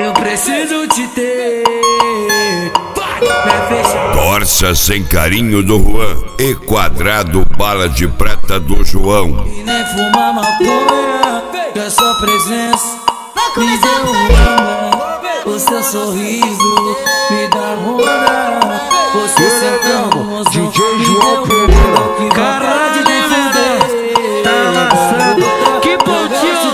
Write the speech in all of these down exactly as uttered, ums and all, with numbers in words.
Eu preciso te ter. Torça sem carinho do Juan e quadrado bala de prata do João. E nem fumar maconha, que a sua presença me deu onda. O seu sorriso me dá onda. Você sentando no D J João Pereira. Caralho de fuder. Tá amassado. Que pontinho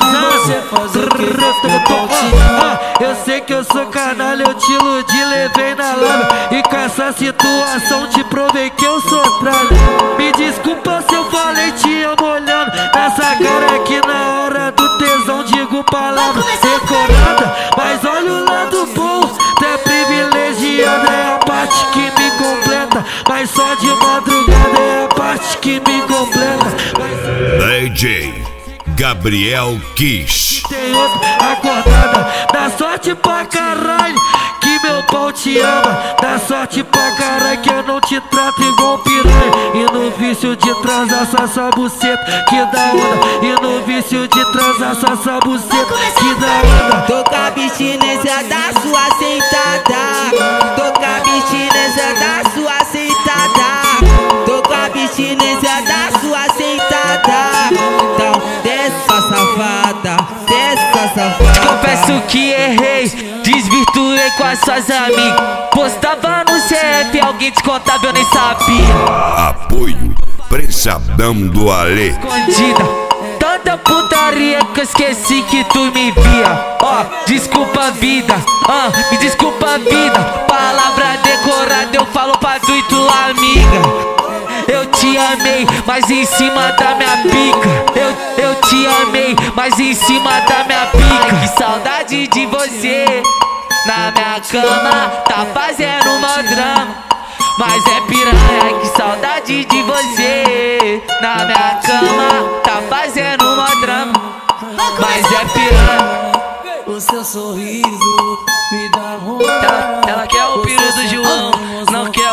usado. Eu sei que eu sou canalha, eu te iludi, levei na lama. E com essa situação te provei que eu sou tralha. Me desculpa se eu falei te amo olhando nessa cara que na hora do tesão digo palavra decorada. Mas olha o lado bom, tu é privilegiada, é a parte que me completa. Mas só de madrugada é a parte que me completa. D J Gabriel Kiss. Tem outra acordada, dá sorte pra caralho que meu pau te ama. Dá sorte pra caralho que eu não te trato igual piranha. E no vício de transar só essa buceta que dá onda. E no vício de transar só essa buceta que dá onda. Tô com a abstinência da sua sentada. Tô com a abstinência da sua sentada. Tô com a abstinência da sua sentada. Então desce sua safada, desce sua safada. Confesso que errei, desvirtuei com as suas amigas. Postava no C F, alguém descontava, eu nem sabia. Apoio Prensadão do Alê. Escondida, tanta putaria que eu esqueci que tu me via. Ó, oh, desculpa vida, ah, uh, me desculpa vida. Palavra decorada eu falo pra tu e tua amiga. Eu te amei, mas em cima da minha pica. Eu, eu te amei, mas em cima da minha pica. Ai, que saudade de você. Na minha cama, tá fazendo mó drama. Mas é piranha, ai, que saudade de você. Na minha cama, tá fazendo mó drama. Mas é piranha. O seu sorriso me dá onda. Ela, ela quer o piru do João, não quer